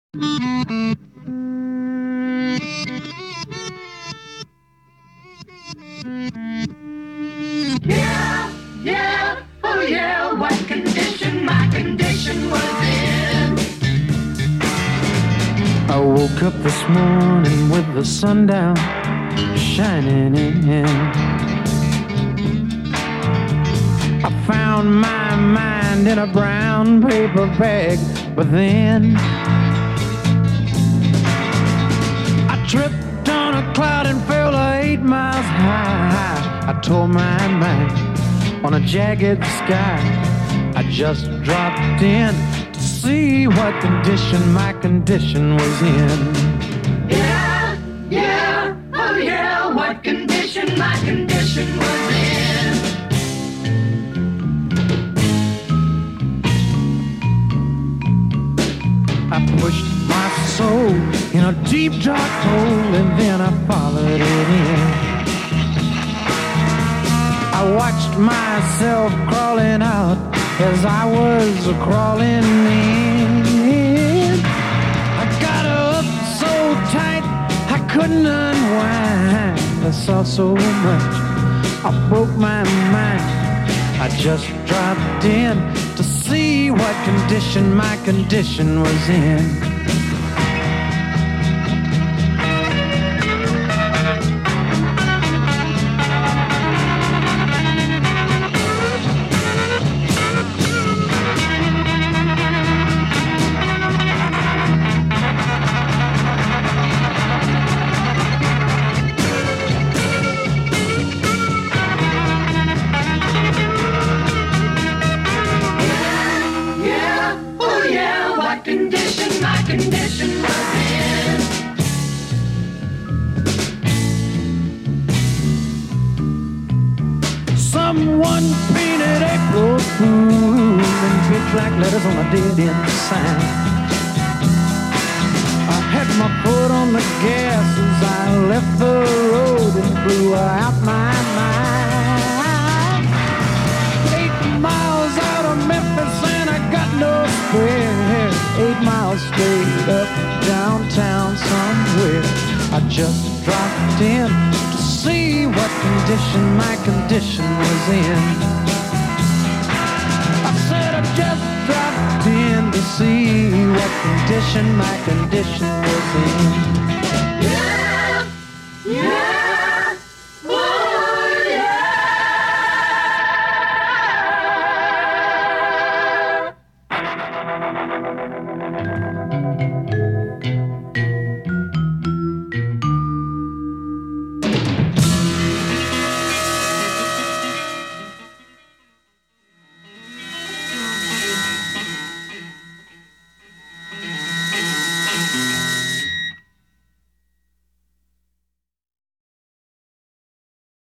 Yeah, yeah, oh yeah, what condition my condition was in. I woke up this morning with the sun down shining in. I found my mind in a brown paper bag, but then I tripped on a cloud and fell 8 miles high. I tore my mind on a jagged sky. I just dropped in to see what condition my condition was in. Yeah, yeah, oh yeah, what condition my condition was in. I pushed my soul in a deep dark hole and then I followed it in. I watched myself crawling out as I was crawling in. I got up so tight I couldn't unwind. I saw so much, I broke my mind. I just dropped in to see what condition my condition was in. Someone painted April Fool in big black letters on a dead-end sign. I had my foot on the gas as I left the road and blew out my mind. 8 miles out of Memphis and I got no spare. 8 miles straight up downtown somewhere. I just dropped in to see what condition my condition was in. I said I just dropped in to see what condition my condition was in.